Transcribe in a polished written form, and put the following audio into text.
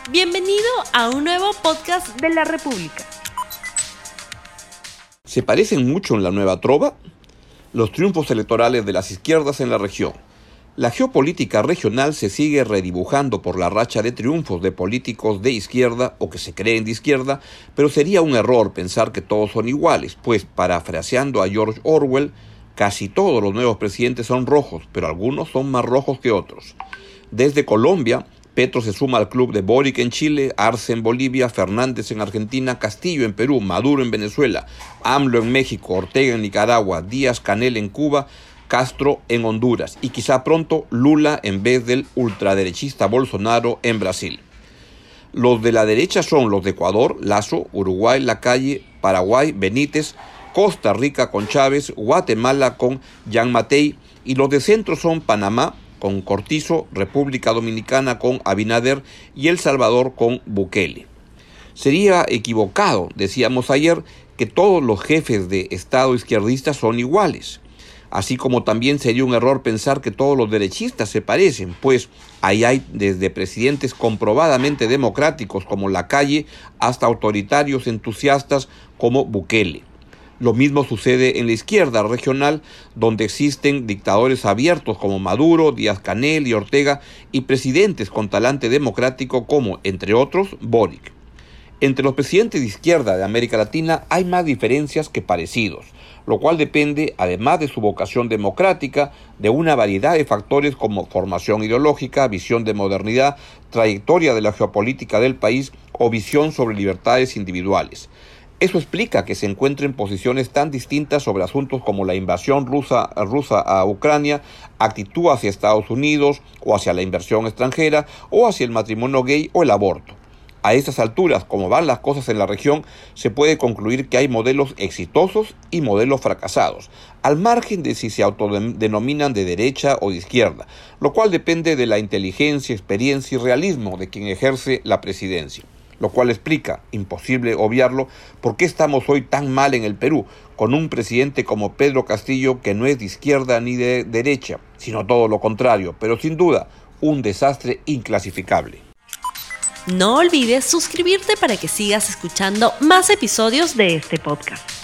Bienvenido a un nuevo podcast de la República. ¿Se parecen mucho en la nueva trova? Los triunfos electorales de las izquierdas en la región. La geopolítica regional se sigue redibujando por la racha de triunfos de políticos de izquierda o que se creen de izquierda, pero sería un error pensar que todos son iguales, pues, parafraseando a George Orwell, casi todos los nuevos presidentes son rojos, pero algunos son más rojos que otros. Desde Colombia, Petro se suma al club de Boric en Chile, Arce en Bolivia, Fernández en Argentina, Castillo en Perú, Maduro en Venezuela, AMLO en México, Ortega en Nicaragua, Díaz-Canel en Cuba, Castro en Honduras y quizá pronto Lula en vez del ultraderechista Bolsonaro en Brasil. Los de la derecha son los de Ecuador, Lasso, Uruguay, Lacalle, Paraguay, Benítez, Costa Rica con Chávez, Guatemala con Gianmatei y los de centro son Panamá con Cortizo, República Dominicana con Abinader y El Salvador con Bukele. Sería equivocado, decíamos ayer, que todos los jefes de Estado izquierdistas son iguales. Así como también sería un error pensar que todos los derechistas se parecen, pues ahí hay desde presidentes comprobadamente democráticos como Lacalle hasta autoritarios entusiastas como Bukele. Lo mismo sucede en la izquierda regional, donde existen dictadores abiertos como Maduro, Díaz-Canel y Ortega y presidentes con talante democrático como, entre otros, Boric. Entre los presidentes de izquierda de América Latina hay más diferencias que parecidos, lo cual depende, además de su vocación democrática, de una variedad de factores como formación ideológica, visión de modernidad, trayectoria de la geopolítica del país o visión sobre libertades individuales. Eso explica que se encuentren posiciones tan distintas sobre asuntos como la invasión rusa a Ucrania, actitud hacia Estados Unidos o hacia la inversión extranjera o hacia el matrimonio gay o el aborto. A estas alturas, como van las cosas en la región, se puede concluir que hay modelos exitosos y modelos fracasados, al margen de si se autodenominan de derecha o de izquierda, lo cual depende de la inteligencia, experiencia y realismo de quien ejerce la presidencia. Lo cual explica, imposible obviarlo, por qué estamos hoy tan mal en el Perú, con un presidente como Pedro Castillo que no es de izquierda ni de derecha, sino todo lo contrario, pero sin duda, un desastre inclasificable. No olvides suscribirte para que sigas escuchando más episodios de este podcast.